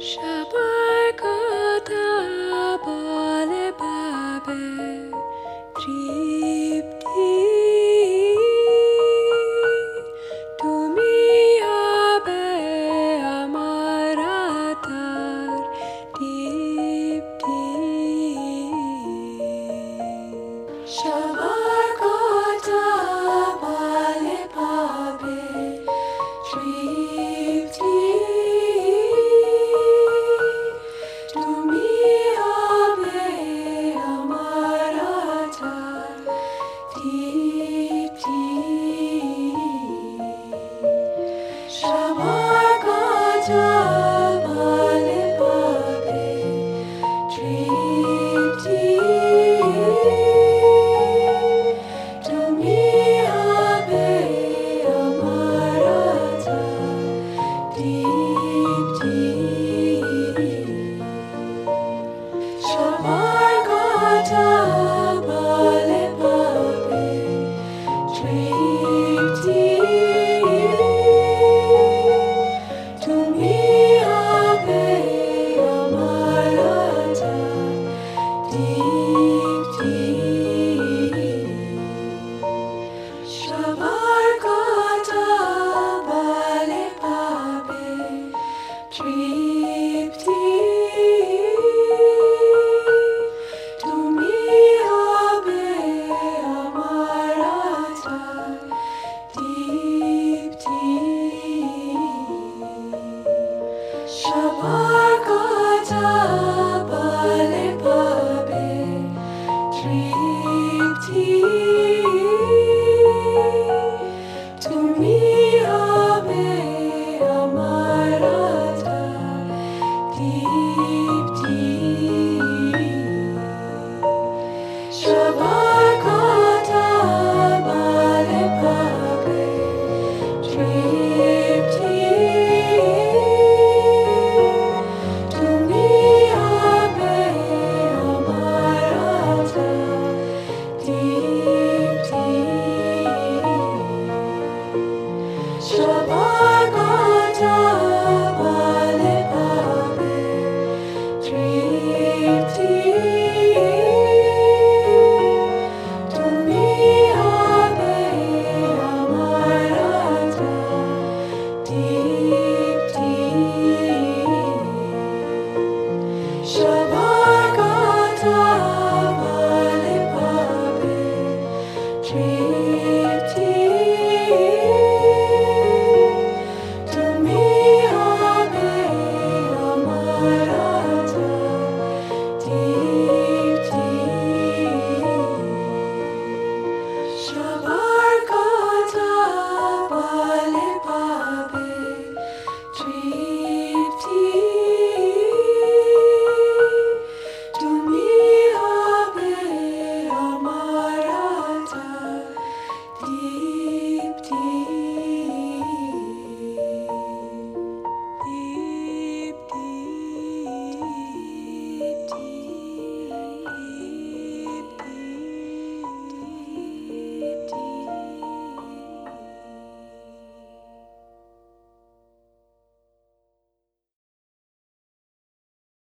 সবার কথা বলে পাবে তৃপ্তি, তুমি হবে আমার আধার দীপ্তি। সবার কথা বলে পাবে তৃপ্তি, তুমি হবে আমার আধার দীপ্তি। সবার কথা বলে পাবে তৃপ্তি, তুমি হবে আমার আধার দীপ্তি। সবার কথা বলে পাবে তৃপ্তি, তুমি হবে আমার আধার দীপ্তি। সবার কথা বলে পাবে তৃপ্তি, তুমি হবে আমার আধার দীপ্তি। সবার কথা বলে পাবে তৃপ্তি।